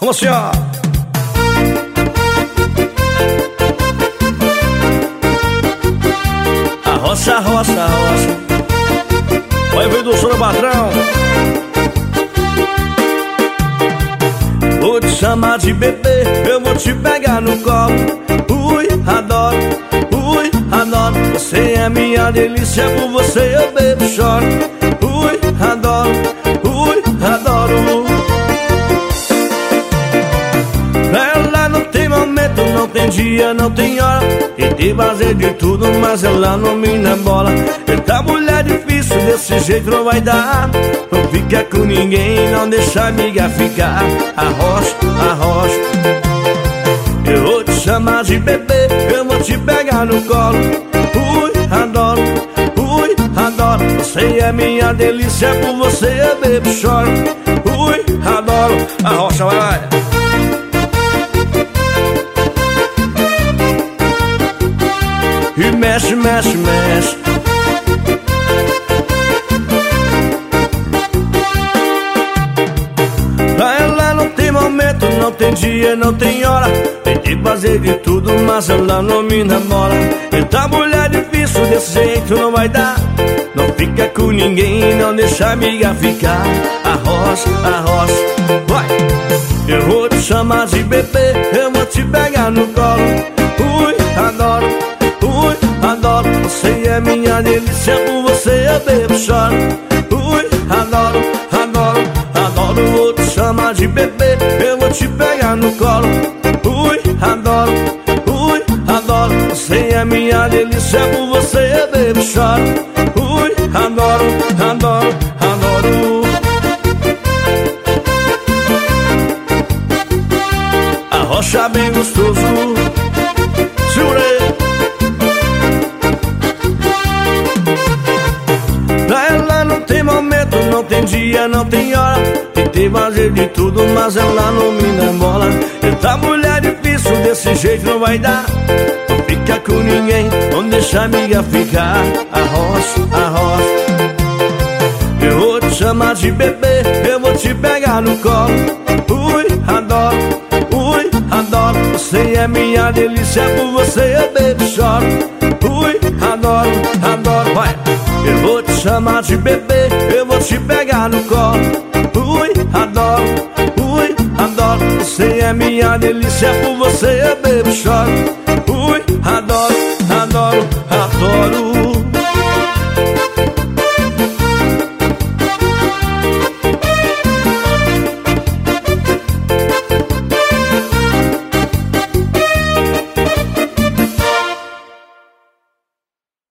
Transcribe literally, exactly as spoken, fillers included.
Vamos assim, ó. A roça, a roça, a roça. Vai ver do Soro Patrão. Vou te chamar de bebê, eu vou te pegar no colo. Ui, adoro, ui, adoro. Você é minha delícia, por você eu bebo e choro. Ui, adoro, ui, adoro. Ela não tem momento, não tem dia, não tem hora. Tentei fazer de tudo, mas ela não me namola. Eita mulher difícil, desse jeito não vai dar. Não fica com ninguém, não deixa a amiga ficar. Arrocha, arrocha. Eu vou te chamar de bebê, eu vou te pegar no colo. Ui, adoro, ui, adoro. Você é minha delícia, por você eu bebo e choro. Ui, adoro. Arrocha, vai, vai. E mexe, mexe, mexe. Pra ela não tem momento, não tem dia, não tem hora. Tentei fazer de tudo, mas ela não me namora. Eita mulher difícil, desse jeito não vai dar. Não fica com ninguém, não deixa a amiga ficar. Arrocha, arrocha, vai. Eu vou te chamar de bebê, eu vou te pegar no colo. Ui, adoro, ui, adoro. Você é minha delícia, por você eu bebo e choro. Ui, adoro, adoro, adoro. Vou te chamar de bebê, eu vou te pegar no colo. Ui, adoro, ui, adoro. Você é minha delícia, por você eu bebo e choro. Ui, adoro, adoro, adoro. Arrocha bem gostoso. Segurei. Pra ela não tem momento, não tem dia, não tem hora. Tentei fazer de tudo, mas ela não me namora. Eita mulher difícil, desse jeito não vai dar. Não fica com ninguém, não deixa a amiga ficar. Arrocha, arrocha. Eu vou te chamar de bebê, eu vou te pegar no colo. Ui, adoro, ui, adoro. Você é minha delícia, por você eu bebo e choro. Ui, adoro, adoro, vai. Eu vou te chamar de bebê, eu vou te pegar no colo. Ui, adoro, ui, adoro. Você é minha delícia, por você eu bebo e choro.